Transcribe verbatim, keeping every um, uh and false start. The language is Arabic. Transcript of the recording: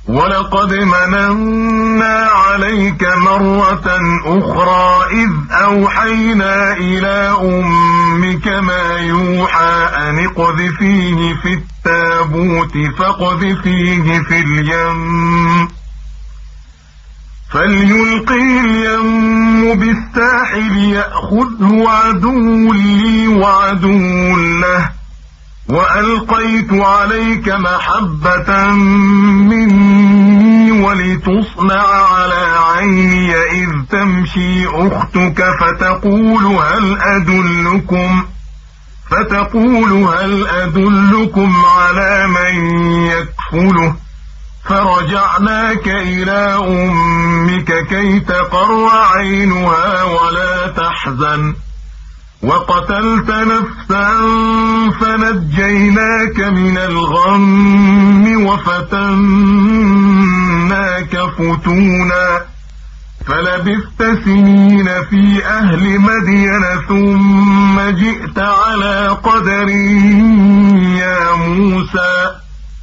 ولقد مننا عليك مرة أخرى إذ أوحينا إلى أمك ما يوحى أن اقذفيه في التابوت فاقذفيه في اليم فليلقه اليم بالساحل يأخذه عدو لي وعدو له وألقيت عليك محبة مني ولتصنع على عيني إذ تمشي أختك فتقول هل أدلكم فتقول هل أدلكم على من يكفله فرجعناك إلى أمك كي تقر عينها ولا تحزن وقتلت نفسا فنجيناك من الغم وفتناك فتونا فلبثت سنين في أهل مدين ثم جئت على قدر يا موسى